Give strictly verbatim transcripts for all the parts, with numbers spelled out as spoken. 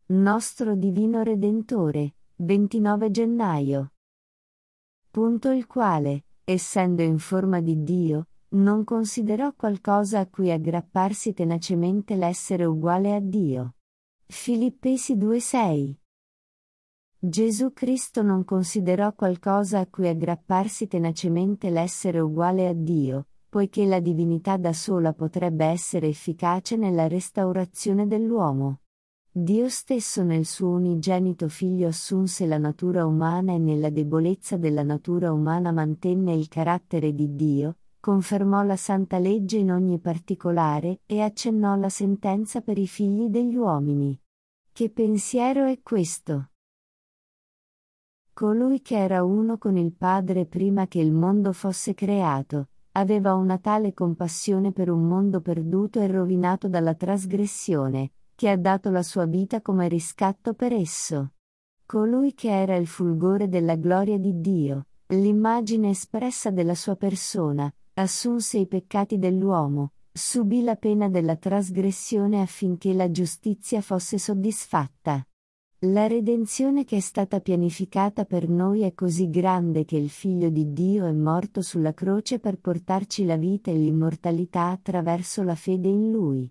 Nostro Divino Redentore, ventinove gennaio. Punto il quale, essendo in forma di Dio, non considerò qualcosa a cui aggrapparsi tenacemente l'essere uguale a Dio. Filippesi due sei. Gesù Cristo non considerò qualcosa a cui aggrapparsi tenacemente l'essere uguale a Dio, poiché la divinità da sola potrebbe essere efficace nella restaurazione dell'uomo. Dio stesso nel suo unigenito Figlio assunse la natura umana e nella debolezza della natura umana mantenne il carattere di Dio, confermò la santa legge in ogni particolare e accennò la sentenza per i figli degli uomini. Che pensiero è questo? Colui che era uno con il Padre prima che il mondo fosse creato, aveva una tale compassione per un mondo perduto e rovinato dalla trasgressione, che ha dato la sua vita come riscatto per esso. Colui che era il fulgore della gloria di Dio, l'immagine espressa della sua persona, assunse i peccati dell'uomo, subì la pena della trasgressione affinché la giustizia fosse soddisfatta. La redenzione che è stata pianificata per noi è così grande che il Figlio di Dio è morto sulla croce per portarci la vita e l'immortalità attraverso la fede in Lui.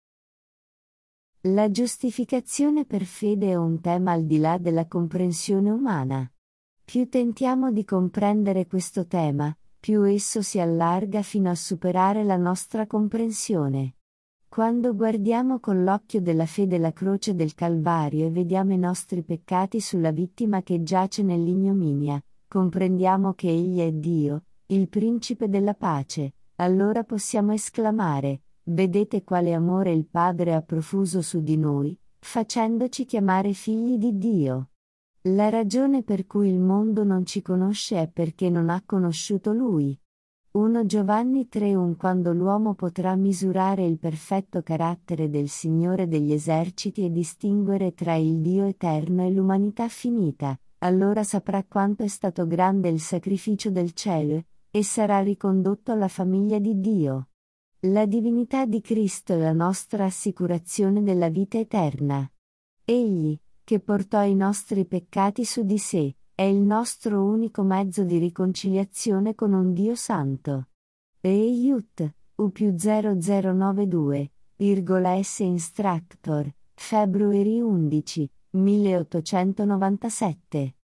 La giustificazione per fede è un tema al di là della comprensione umana. Più tentiamo di comprendere questo tema, più esso si allarga fino a superare la nostra comprensione. Quando guardiamo con l'occhio della fede la croce del Calvario e vediamo i nostri peccati sulla vittima che giace nell'ignominia, comprendiamo che Egli è Dio, il Principe della pace, allora possiamo esclamare: vedete quale amore il Padre ha profuso su di noi, facendoci chiamare figli di Dio. La ragione per cui il mondo non ci conosce è perché non ha conosciuto Lui. primo Giovanni tre uno Quando l'uomo potrà misurare il perfetto carattere del Signore degli eserciti e distinguere tra il Dio eterno e l'umanità finita, allora saprà quanto è stato grande il sacrificio del cielo, e sarà ricondotto alla famiglia di Dio. La divinità di Cristo è la nostra assicurazione della vita eterna. Egli, che portò i nostri peccati su di sé, è il nostro unico mezzo di riconciliazione con un Dio santo. Eiut, U più zero zero nove due, S Instructor, February undici, milleottocentonovantasette.